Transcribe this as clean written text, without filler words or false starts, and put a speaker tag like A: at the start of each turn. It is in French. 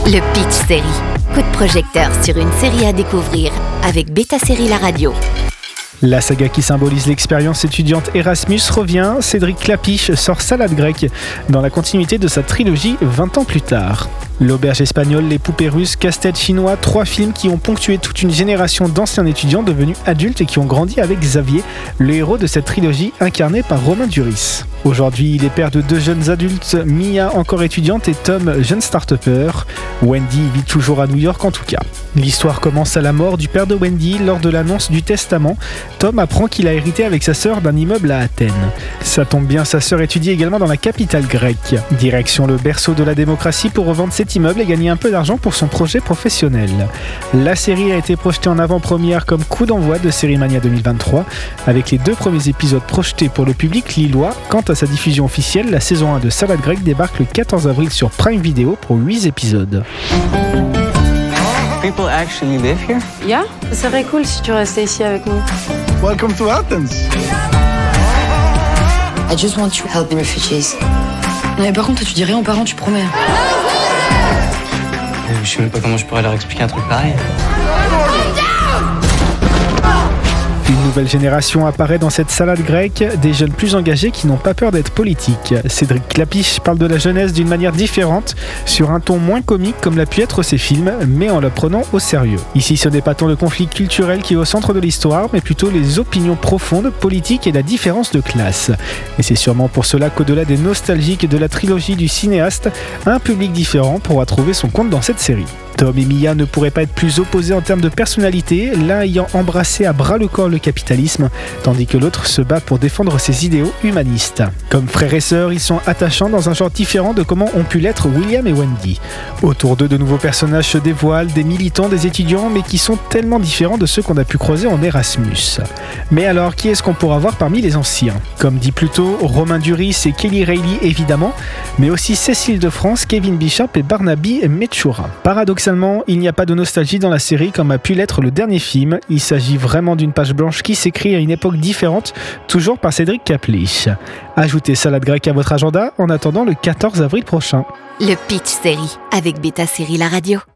A: Le Pitch Série. Coup de projecteur sur une série à découvrir avec Beta Série La Radio.
B: La saga qui symbolise l'expérience étudiante Erasmus revient. Cédric Klapisch sort Salade grecque dans la continuité de sa trilogie 20 ans plus tard. L'auberge espagnole, les poupées russes, casse-tête chinois, 3 films qui ont ponctué toute une génération d'anciens étudiants devenus adultes et qui ont grandi avec Xavier, le héros de cette trilogie incarné par Romain Duris. Aujourd'hui, il est père de 2 jeunes adultes, Mia encore étudiante et Tom jeune start-upper. Wendy vit toujours à New York en tout cas. L'histoire commence à la mort du père de Wendy lors de l'annonce du testament. Tom apprend qu'il a hérité avec sa sœur d'un immeuble à Athènes. Ça tombe bien, sa sœur étudie également dans la capitale grecque. Direction le berceau de la démocratie pour revendre cet immeuble et gagner un peu d'argent pour son projet professionnel. La série a été projetée en avant-première comme coup d'envoi de Série Mania 2023, avec les 2 premiers épisodes projetés pour le public lillois. Quant à sa diffusion officielle, la saison 1 de Salade grecque débarque le 14 avril sur Prime Video pour 8 épisodes.
C: People actually live here?
D: Yeah, ça serait cool si tu restais ici avec nous.
E: Welcome to Athens.
F: I just want to help the refugees.
D: Non mais par contre, toi tu dis rien aux parents, tu promets.
C: Je sais même pas comment je pourrais leur expliquer un truc pareil.
B: Une nouvelle génération apparaît dans cette salade grecque, des jeunes plus engagés qui n'ont pas peur d'être politiques. Cédric Klapisch parle de la jeunesse d'une manière différente, sur un ton moins comique comme l'a pu être ses films, mais en la prenant au sérieux. Ici, ce n'est pas tant le conflit culturel qui est au centre de l'histoire, mais plutôt les opinions profondes, politiques et la différence de classe. Et c'est sûrement pour cela qu'au-delà des nostalgiques de la trilogie du cinéaste, un public différent pourra trouver son compte dans cette série. Tom et Mia ne pourraient pas être plus opposés en termes de personnalité, l'un ayant embrassé à bras le corps le capitalisme, tandis que l'autre se bat pour défendre ses idéaux humanistes. Comme frères et sœurs, ils sont attachants dans un genre différent de comment ont pu l'être William et Wendy. Autour d'eux, de nouveaux personnages se dévoilent, des militants, des étudiants, mais qui sont tellement différents de ceux qu'on a pu croiser en Erasmus. Mais alors, qui est-ce qu'on pourra voir parmi les anciens ? Comme dit plus tôt, Romain Duris et Kelly Reilly évidemment, mais aussi Cécile de France, Kevin Bishop et Barnaby Mechura. Paradoxalement, il n'y a pas de nostalgie dans la série comme a pu l'être le dernier film. Il s'agit vraiment d'une page blanche qui s'écrit à une époque différente, toujours par Cédric Klapisch. Ajoutez Salade grecque à votre agenda en attendant le 14 avril prochain.
A: Le Pitch Série avec Beta Série La Radio.